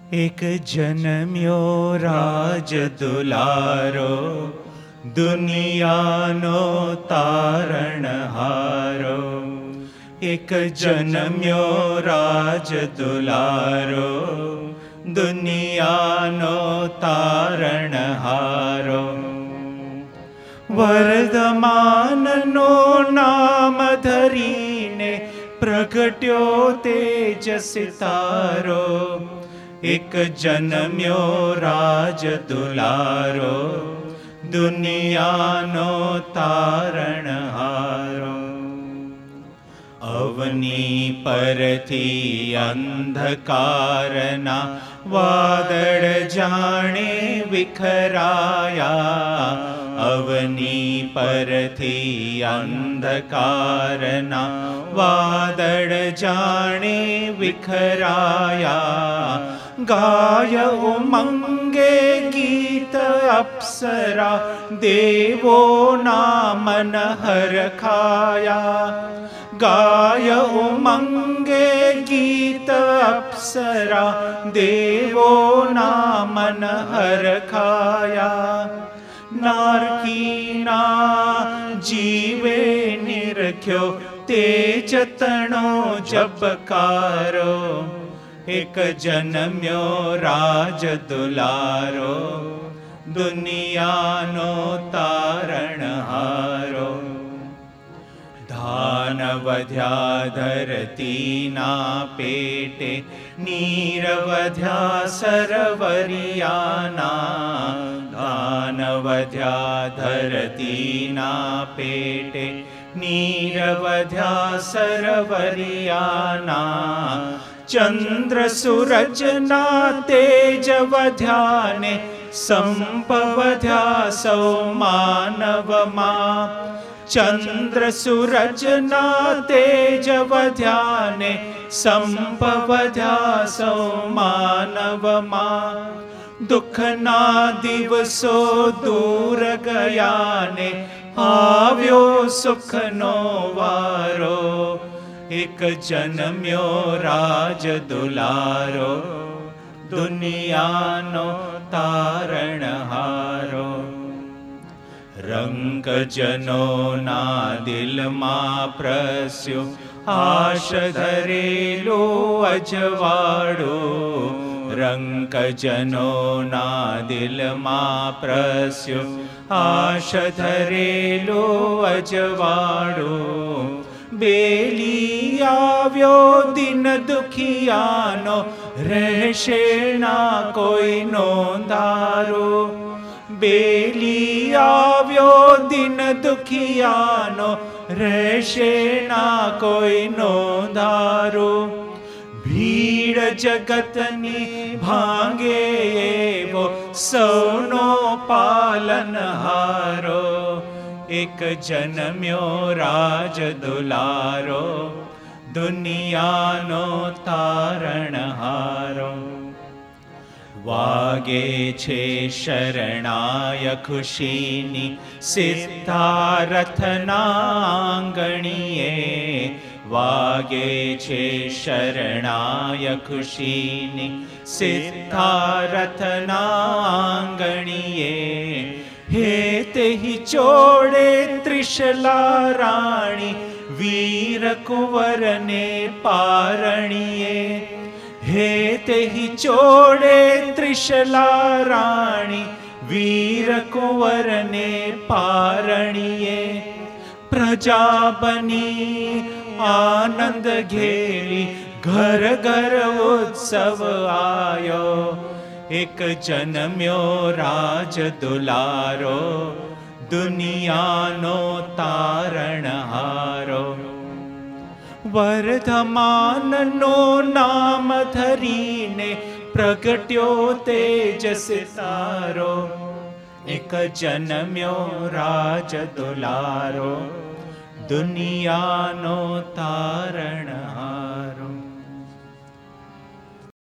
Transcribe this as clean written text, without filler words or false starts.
એક જન્મ્યો રાજ દુલારો, દુનિયાનો તારણહારો. એક જન્મ્યો રાજ દુલારો, દુનિયાનો તારણહારો. વર્ધમાનનો નામ ધરીને પ્રગટ્યો તેજ સિતારો. એક જન્મ્યો રાજ દુલારો, દુનિયાનો તારણહારો. અવની પરથી અંધકારના વાદળ જાણે વિખરાયા. અવની પરથી અંધકારના વાદળ જાણે વિખરાયા. ગાય ઉમંગે ગીત અપ્સરા, દેવોના મન હરખાયા. ગાય ઉમંગે ગીત અપ્સરા, દેવોના મન હરખાયા. નારકીના જીવે નિરખ્યો તે જતણો જબકારો. એક જન્મ્યો રાજ દુલારો, દુનિયાનો તારણહારો. ધાન વધ્યા ધરતીના પેટે, નીર વધ્યા સરવરિયાના. ધાન વધ્યા ધરતીના પેટે, નીર વધ્યા સરવરિયાના. ચંદ્ર સૂરજના તેજ વધ્યાને, સંપ વધ્યા સૌ માનવમાં. ચંદ્ર સૂરજના તેજ વધ્યાને, સંપ વધ્યા સૌ માનવમાં. દુઃખના દિવસો દૂર ગયાને, આવ્યો સુખનો વારો. એક જન્મ્યો રાજ દુલારો, દુનિયાનો તારણહારો. રંગજનોના દિલમાં પ્રસ્યો, આશ ધરેલું અજવાળું. રંગજનોના દિલમાં પ્રસ્યો, આશ ધરેલું અજવાળું. બેલી આવ્યો દિન દુખિયાનો, રહેશે ના કોઈનો ધારો. બેલી આવ્યો દિન દુખિયાનો, રહેશે ના કોઈનો ધારો. ભીડ જગતની ભાંગે એવો, સૌનો પાલનહારો. એક જન્મ્યો રાજ દુલારો, દુનિયાનો તારણહારો. વાગે છે શરણાય ખુશીની, સિદ્ધારથના આંગણીએ. વાગે છે શરણાય ખુશીની, સિદ્ધારથના આંગણીએ. હે તેહી ચોડે ત્રિશલા રાણી, વીર કુંવરને પારણીએ. હે તેહી ચોડે ત્રિશલા રાણી, વીર કુંવરને પારણીએ. પ્રજા બની આનંદ ઘેરી, ઘર ઘર ઉત્સવ આયો. એક જન્મ્યો રાજ દુલારો, દુનિયાનો તારણહારો. વર્ધમાનનો નામ ધરીને પ્રગટ્યો તેજ સિતારો. એક જન્મ્યો રાજ દુલારો, દુનિયાનો તારણહારો.